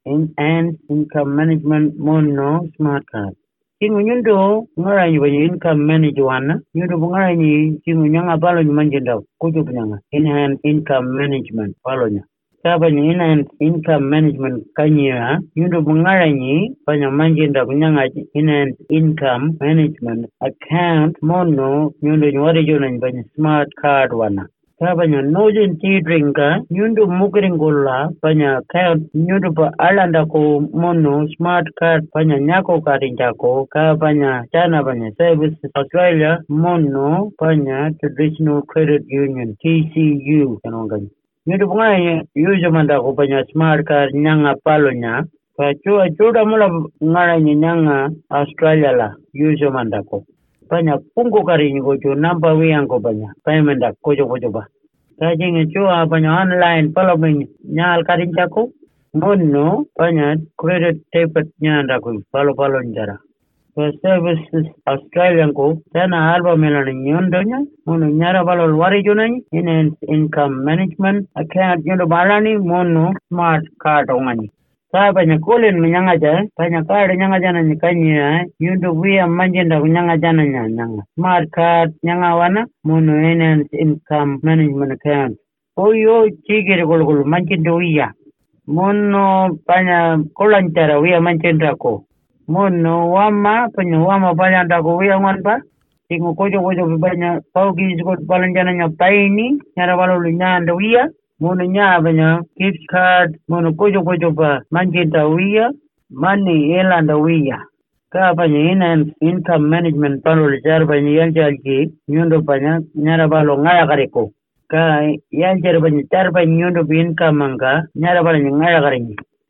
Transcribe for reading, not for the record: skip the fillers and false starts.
and income management mono smart card. Kingu nyundo ngara ni banyi income manage wana nyundo ngara ni kingu nyanga palo ni manjenda kujo punyanga enhance income management palo nya kaba ni enhance income management kanya nyundo ngara ni panya manjenda punyanga enhance income management account mono nyundo nyore jona ni banyi smart card wana kaba nya nojin tea drinker nyundo mukringola panya account nyundo pa alanda ko mono smart card panya nyako karinjako ka panya chana panya service Australia mono panya traditional credit union TCU kanongani nyundo punga yujo manda ko panya smart card nyanga palonya pa chuda mula ngara nyanga Australia la yujo manda ko panya pungo karinyi ko namba wiyango panya payment kojo ba kajing chua panya online palo nyal karinjako mono panya credit debit nyanda ko palo njara services Australian ko tana alba melana nyondonya mono nyara palo wari jonani in income management account nyondo balani mono smart card ongani sa panya kolen nyanga ja panya card nyanga jana nikanya nyondo via manjenda nyanga jana nyanga smart card nyanga wana mono in income management account oyo chigere gol manjendo iya mono panya kolantara wia manchenda ko mono wama panya ndako wia ngwanpa tingo kojo panya paugi ko palanjana nya paini nyara walo nyanda wia mono nya panya gift card mono kojo pa manchenda wia money elanda wia ka panya ina income management palo jar panya yanjalji nyundo panya nyara walo ngaya kareko ka yanjere panya tar panya nyundo income manga nyara walo ngaya karenyi